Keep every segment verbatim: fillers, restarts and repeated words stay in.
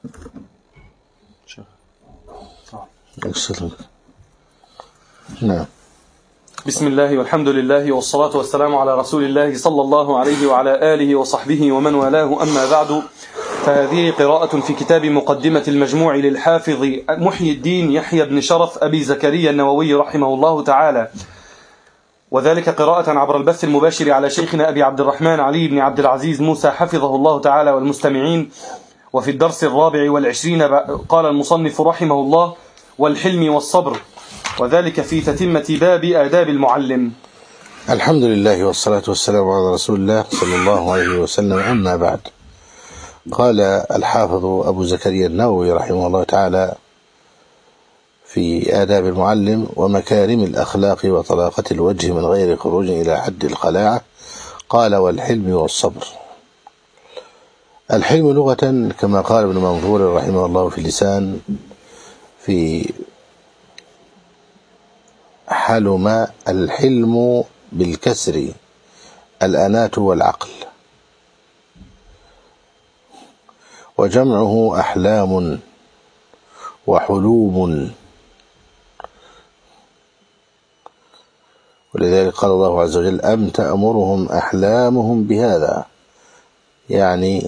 نعم. بسم الله والحمد لله والصلاة والسلام على رسول الله صلى الله عليه وعلى آله وصحبه ومن والاه، أما بعد، فهذه قراءة في كتاب مقدمة المجموع للحافظ محي الدين يحيى بن شرف أبي زكريا النووي رحمه الله تعالى، وذلك قراءة عبر البث المباشر على شيخنا أبي عبد الرحمن علي بن عبد العزيز موسى حفظه الله تعالى والمستمعين. وفي الدرس الرابع والعشرين قال المصنف رحمه الله: والحلم والصبر، وذلك في تتمة باب آداب المعلم. الحمد لله والصلاة والسلام على رسول الله صلى الله عليه وسلم، أما بعد. قال الحافظ أبو زكريا النووي رحمه الله تعالى في آداب المعلم: ومكارم الأخلاق وطلاقة الوجه من غير خروج إلى حد الخلاعة. قال: والحلم والصبر. الحلم لغة كما قال ابن منظور رحمه الله في اللسان في حلم: الحلم بالكسر الأناة والعقل، وجمعه أحلام وحلوم. ولذلك قال الله عز وجل: أم تأمرهم أحلامهم بهذا، يعني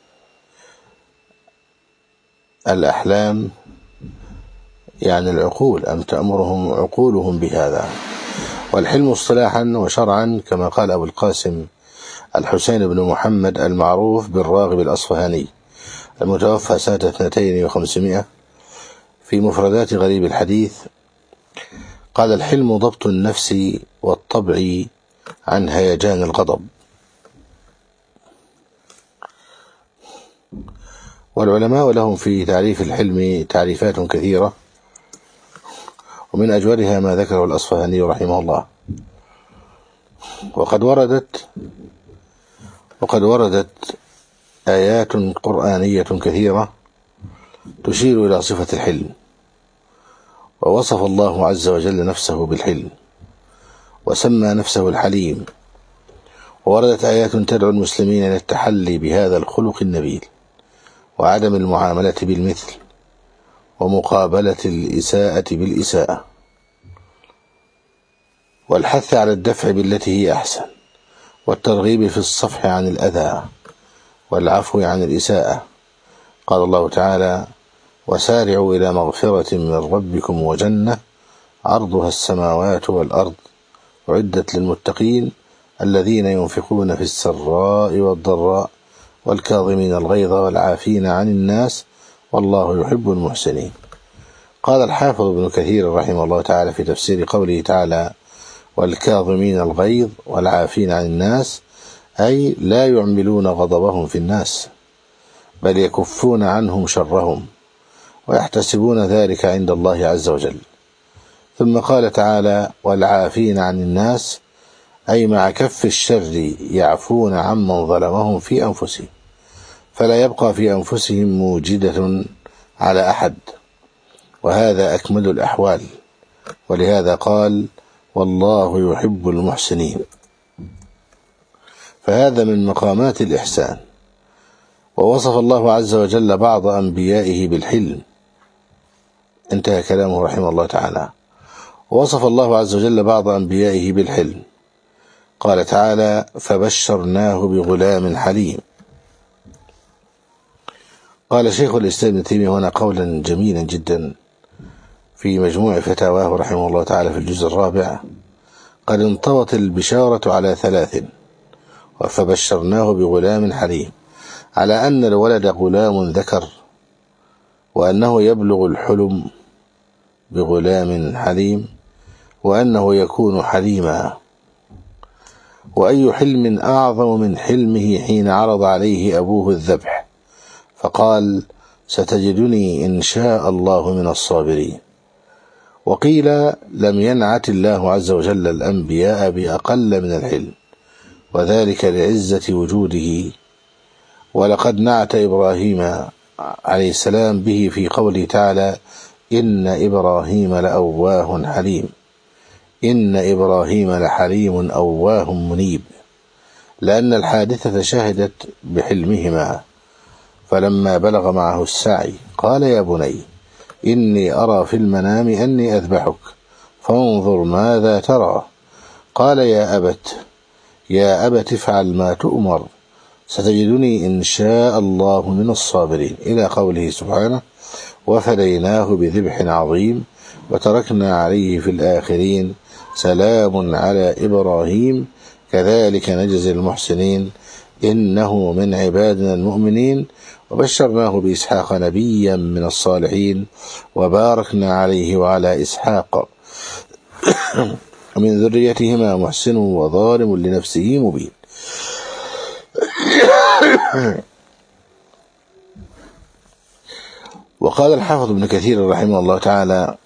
الأحلام يعني العقول، أم تأمرهم عقولهم بهذا. والحلم اصطلاحا وشرعا كما قال أبو القاسم الحسين بن محمد المعروف بالراغب الأصفهاني المتوفى سنة اثنتين وخمسمائة في مفردات غريب الحديث، قال: الحلم ضبط النفس والطبع عن هيجان الغضب. والعلماء لهم في تعريف الحلم تعريفات كثيرة، ومن أجودها ما ذكره الأصفهاني رحمه الله. وقد وردت وقد وردت آيات قرآنية كثيرة تشير إلى صفة الحلم، ووصف الله عز وجل نفسه بالحلم، وسمى نفسه الحليم. ووردت آيات تدعو المسلمين إلى التحلي بهذا الخلق النبيل، وعدم المعاملة بالمثل، ومقابلة الإساءة بالإساءة، والحث على الدفع بالتي هي أحسن، والترغيب في الصفح عن الأذى، والعفو عن الإساءة. قال الله تعالى: وسارعوا إلى مغفرة من ربكم وجنة عرضها السماوات والأرض أعدت للمتقين الذين ينفقون في السراء والضراء والكاظمين الغيظ والعافين عن الناس والله يحب المحسنين. قال الحافظ ابن كثير رحمه الله تعالى في تفسير قوله تعالى: والكاظمين الغيظ والعافين عن الناس، أي لا يعملون غضبهم في الناس، بل يكفون عنهم شرهم ويحتسبون ذلك عند الله عز وجل. ثم قال تعالى: والعافين عن الناس، أي مع كف الشر يعفون عمن ظلمهم في أنفسهم، فلا يبقى في أنفسهم موجدة على أحد، وهذا أكمل الأحوال. ولهذا قال: والله يحب المحسنين. فهذا من مقامات الإحسان. ووصف الله عز وجل بعض أنبيائه بالحلم، انتهى كلامه رحمه الله تعالى. ووصف الله عز وجل بعض أنبيائه بالحلم، قال تعالى: فبشرناه بغلام حليم. قال شيخ الإسلام ابن تيمية هنا قولا جميلا جدا في مجموع فتاواه رحمه الله تعالى في الجزء الرابع: قد انطوت البشارة على ثلاث، فبشرناه بغلام حليم، على أن الولد غلام ذكر، وأنه يبلغ الحلم بغلام حليم، وأنه يكون حليما. وأي حلم أعظم من حلمه حين عرض عليه أبوه الذبح فقال: ستجدني إن شاء الله من الصابرين. وقيل: لم ينعت الله عز وجل الأنبياء بأقل من الحلم، وذلك لعزة وجوده. ولقد نعت إبراهيم عليه السلام به في قوله تعالى: إن إبراهيم لأواه حليم. إن إبراهيم لحليم أواه منيب، لأن الحادثة شهدت بحلمهما، فلما بلغ معه السعي قال يا بني إني أرى في المنام أني أذبحك فانظر ماذا ترى. قال يا أبت يا أبت افعل ما تؤمر ستجدني إن شاء الله من الصابرين، إلى قوله سبحانه وفديناه بذبح عظيم وتركنا عليه في الآخرين سلام على إبراهيم كذلك نجزي المحسنين إنه من عبادنا المؤمنين وبشرناه بإسحاق نبيا من الصالحين وباركنا عليه وعلى إسحاق من ذريتهما محسن وظالم لنفسه مبين. وقال الحافظ ابن كثير رحمه الله تعالى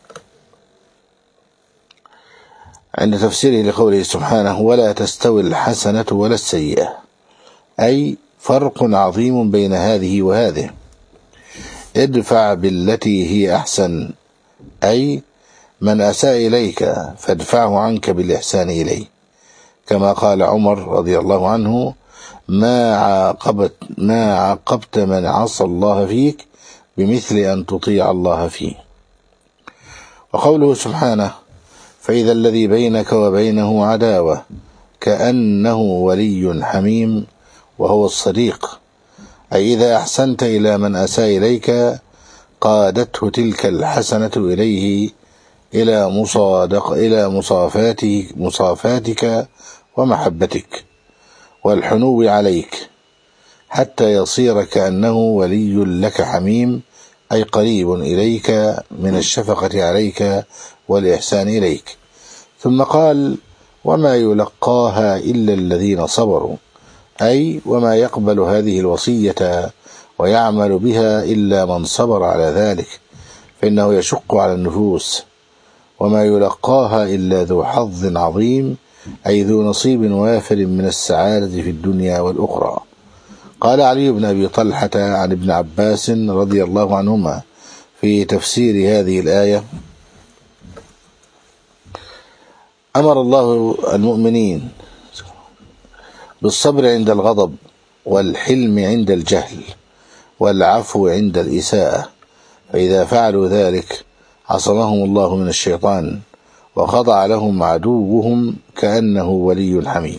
عند تفسيره لقوله سبحانه ولا تستوي الحسنة ولا السيئة، أي فرق عظيم بين هذه وهذه. ادفع بالتي هي أحسن، أي من أساء إليك فادفعه عنك بالإحسان إليه، كما قال عمر رضي الله عنه ما عاقبت, ما عاقبت من عصى الله فيك بمثل أن تطيع الله فيه. وقوله سبحانه فإذا الذي بينك وبينه عداوة كأنه ولي حميم وهو الصديق، أي إذا أحسنت إلى من أساء إليك قادته تلك الحسنة إليه إلى مصادق إلى مصافاتك, مصافاتك ومحبتك والحنو عليك حتى يصير كأنه ولي لك حميم، أي قريب إليك من الشفقة عليك والإحسان إليك. ثم قال وما يلقاها إلا الذين صبروا، أي وما يقبل هذه الوصية ويعمل بها إلا من صبر على ذلك فإنه يشق على النفوس. وما يلقاها إلا ذو حظ عظيم، أي ذو نصيب وافر من السعادة في الدنيا والأخرى. قال علي بن أبي طلحة عن ابن عباس رضي الله عنهما في تفسير هذه الآية أمر الله المؤمنين بالصبر عند الغضب والحلم عند الجهل والعفو عند الإساءة، فإذا فعلوا ذلك عصمهم الله من الشيطان وخضع لهم عدوهم كأنه ولي حميم.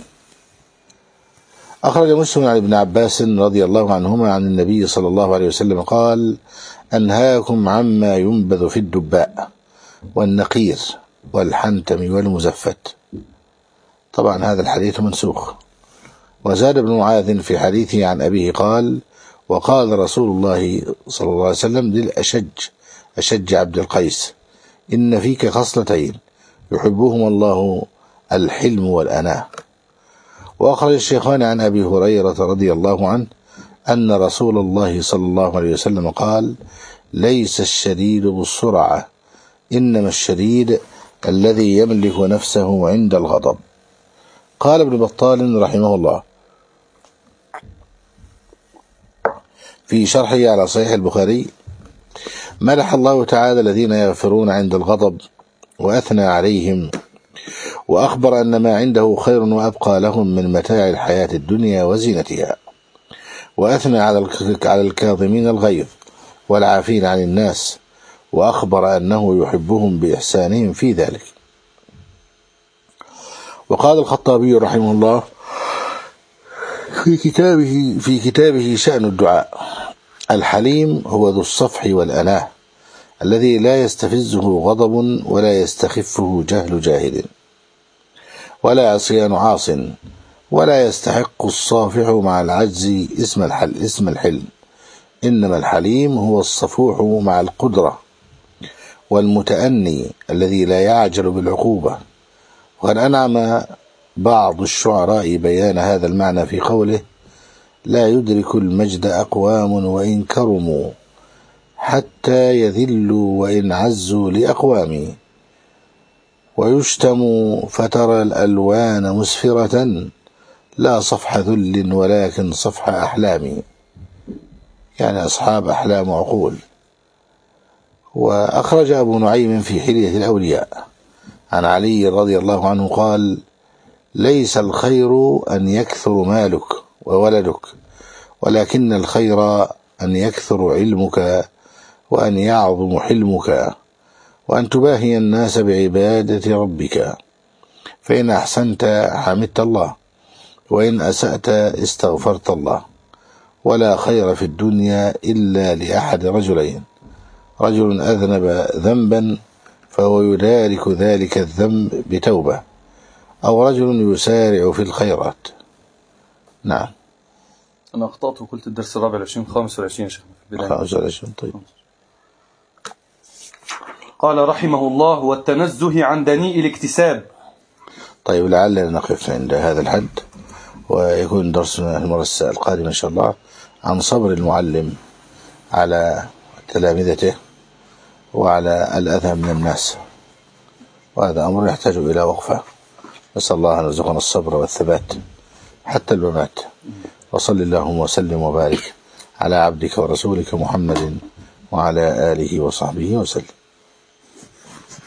أخرج مسلم عن ابن عباس رضي الله عنهما عن النبي صلى الله عليه وسلم قال أنهاكم عما ينبذ في الدباء والنقير والحنتم والمزفت. طبعا هذا الحديث منسوخ. وزاد ابن معاذ في حديثه عن أبيه قال وقال رسول الله صلى الله عليه وسلم للأشج أشج عبد القيس إن فيك خصلتين يحبهما الله الحلم والأناة. وأخرج الشيخان عن أبي هريرة رضي الله عنه أن رسول الله صلى الله عليه وسلم قال ليس الشديد بالسرعة إنما الشديد الذي يملك نفسه عند الغضب. قال ابن بطال رحمه الله في شرحه على صحيح البخاري مدح الله تعالى الذين يغفرون عند الغضب وأثنى عليهم وأخبر أن ما عنده خير وأبقى لهم من متاع الحياة الدنيا وزينتها، وأثنى على الكاظمين الغيظ والعافين عن الناس وأخبر أنه يحبهم بإحسانهم في ذلك. وقال الخطابي رحمه الله في كتابه في كتابه شأن الدعاء الحليم هو ذو الصفح والأناة الذي لا يستفزه غضب ولا يستخفه جهل جاهل ولا عصيان عاص ولا يستحق الصافح مع العجز اسم الحل اسم الحلم، إنما الحليم هو الصفوح مع القدرة والمتأني الذي لا يعجل بالعقوبة. وقد أنعم بعض الشعراء بيان هذا المعنى في قوله لا يدرك المجد أقوام وإن كرموا حتى يذلوا وإن عزوا لأقوام، ويشتم فترى الألوان مسفرة لا صفح ذل ولكن صفح أحلام، يعني أصحاب أحلام وعقول. وأخرج أبو نعيم في حلية الأولياء عن علي رضي الله عنه قال ليس الخير أن يكثر مالك وولدك ولكن الخير أن يكثر علمك وأن يعظم حلمك، وأن تباهي الناس بعبادة ربك. فإن أحسنت حمدت الله، وإن أسأت استغفرت الله. ولا خير في الدنيا إلا لأحد رجلين: رجل أذنب ذنبا فهو يدارك ذلك الذنب بتوبة، أو رجل يسارع في الخيرات. نعم. أنا أخطأت وقلت الدرس الرابع والعشرين خامس والعشرين شيخ في البداية. خامس والعشرين. طيب. قال رحمه الله: والتنزه عن دنيء الاكتساب. طيب، لعلنا نقف عند هذا الحد، ويكون درسنا المرة القادمة إن شاء الله عن صبر المعلم على تلامذته وعلى الأذى من الناس، وهذا أمر يحتاج إلى وقفة. نسأل الله أن يرزقنا الصبر والثبات حتى الممات. وصل اللهم وسلم وبارك على عبدك ورسولك محمد وعلى آله وصحبه وسلم.